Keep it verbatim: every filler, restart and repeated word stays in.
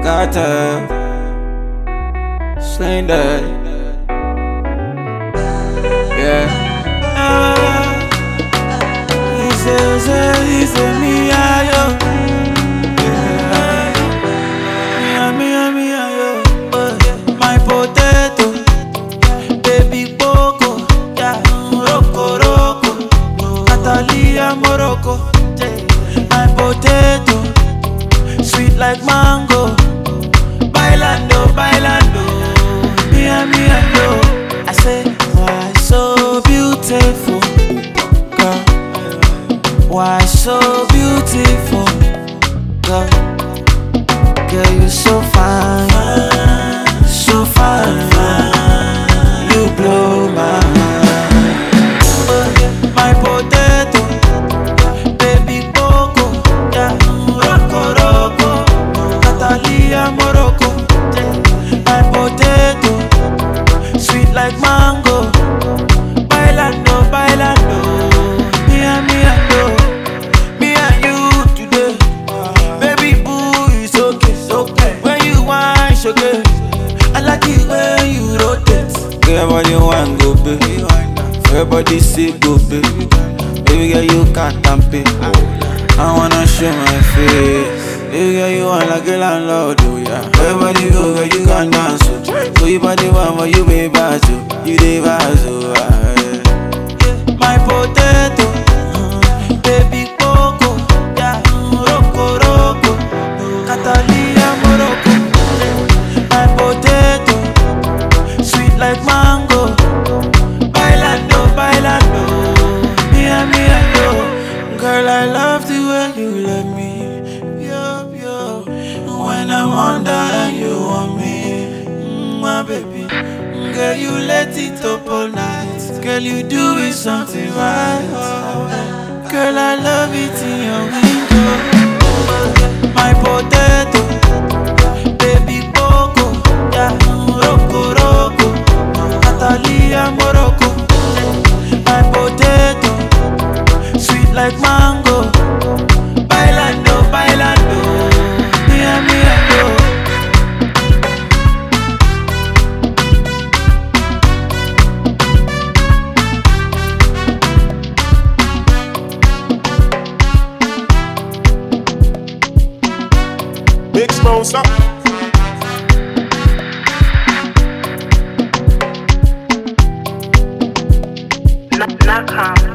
Cartel, Slain that. Yeah. He says, he said, me, I, yo. Yeah. Me, me, me, yo. My potato, baby Boko, yeah. Roko, Roko, Natalia Morocco. My potato, sweet like mango. Bailando, bailando, mia, mia, yo. I say, why so beautiful, girl? Why so beautiful, girl? Girl, you so fine, so fine. You blow my mind. My potato, baby Boko, yeah. Roko, Roko, Natalia Morocco. My potato, sweet like mango. Bailando, bailando, me and me and you, me and you today. Baby boo, it's okay, it's okay. When you whine, sugar, I like it when you rotate. Girl, what you want, go baby. Everybody say go baby. Baby girl, you can't pay. I wanna show my face. Baby girl, you want like a landlord, oh yeah. Everybody go, girl, you can dance, oh. So you body one, but you be bad, oh. You dey bad, oh, ah, yeah. My potato, baby Coco, yeah. Roko, Roko, Natalia Morocco. My potato, sweet like mango. Bailando, bailando, me and me and you. Girl, I love the way you let me. When I'm under and you want me, mm, my baby. Girl, you let it up all night. Girl, you doing something right. Girl, I love it in your window. My potato, baby Boko, yeah. Roko, Roko, Natalia Morocco. My potato, sweet like mango. Bailando, bailando. Big sponsor. Knock, knock,